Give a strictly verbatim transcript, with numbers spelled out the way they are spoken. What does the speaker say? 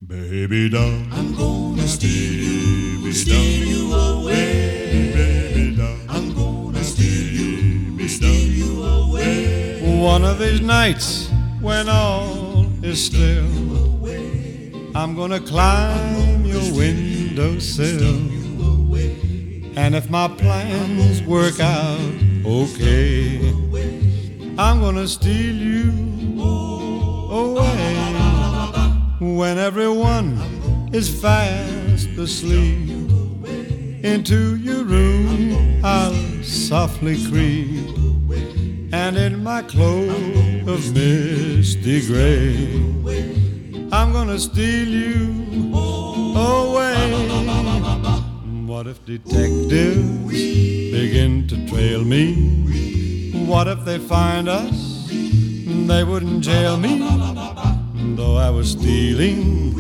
Baby doll, I'm gonna steal baby you, steal you away. baby doll, I'm gonna steal you, steal you away. One of these nights when all is still, I'm gonna climb your windowsill. And if my plans work out okay, I'm gonna steal you away. When everyone is fast asleep, into your room I'll softly creep, and in my cloak of misty gray, I'm gonna steal you away. What if detectives begin to trail me? What if they find us? They wouldn't jail me, though I was stealing